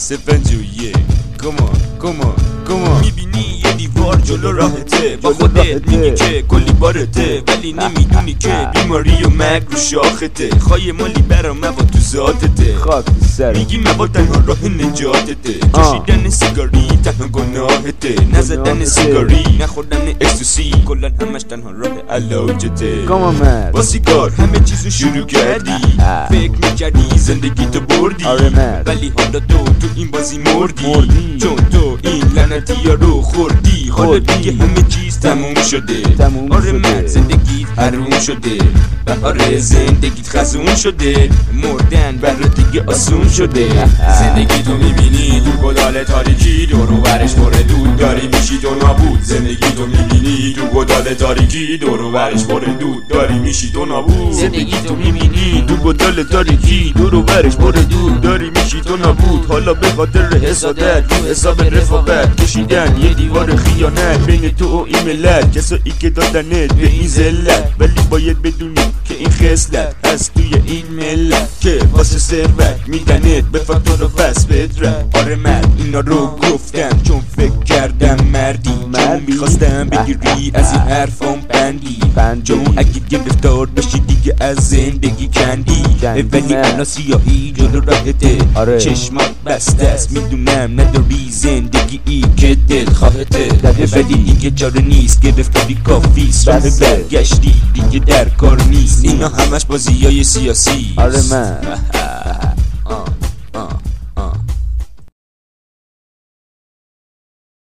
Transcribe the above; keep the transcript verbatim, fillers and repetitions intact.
سه پنج و یک کمان کمان کمان. میبینی یه دیوار جلو راهته، با خودت میگی که کلی بارته، ولی نمیدونی که بیماری و مرگ رو شاخته. خواهی مالی برا مواد تو ذاتته، میگی مواد تنها راه نجاتته. کشیدن سیگاری تنها گناهته، نزدن سیگاری نخوردن اکسوسی، کلن همش تنها راه علاجته. با سیگار همه چیزو شروع کردی، فکر میکردی زندگی تو بردی، ولی حالا تو تو این بازی مردی، چون تو این لعنتی ها رو خوردی. حالا دیگه همه چیز تموم شده. آره من زندگیت حروم شده، بهار زندگیت خزون شده، مردن برات دیگه آسون شده. زندگی تو میبینی تو گدال تاریکی، دور و برش پر دود داری میشی تو نابود. زندگی تو میبینی تو گدال تاریکی، دور و برش پر دود داری میشی تو نابود. زندگی تو میبینی تو گدال تاریکی، دور و برش پر دود داری میشی تو نابود. حالا به خاطر حسادت تو حساب رفاقت کشیدن یه دیوار خیانت بین تو و این ملت، کسایی که دادنت به این ذلت. ولی باید بدونی که این خصلت هست توی این ملت، که واسه ثروت میدنت به فاکتور و پس بدرت. آره من اینا رو گفتم چون فکر کردم مردی، چون میخواستم بگیری از این حرفام بندی، چون اگه گرفتار بشی دیگه از زندگی کندی. ولی الان سیاهی جلو راهته، چشمات بسته است میدونم نداری زندگی ای که دل خواهته، ولی دیگه چاره نیست، گرفتاری کافیست، راه برگشتی دیگه در کار نیست. اینا همش بازی های سیاسی. آره من